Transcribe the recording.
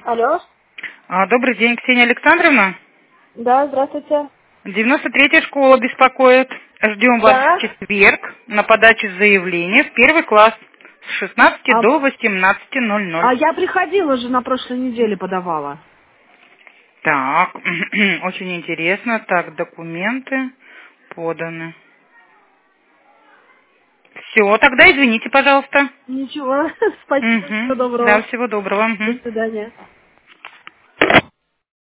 Алло. Добрый день, Ксения Александровна. Да, здравствуйте. 93-я школа беспокоит. Ждем вас Да. в четверг на подачу заявления в первый класс с 16 А, до 18:00. а я приходила же на прошлой неделе, подавала. Так, очень интересно. Так, документы поданы. Все, тогда извините, пожалуйста. Ничего. Спасибо, всего Да, доброго. всего доброго. До свидания.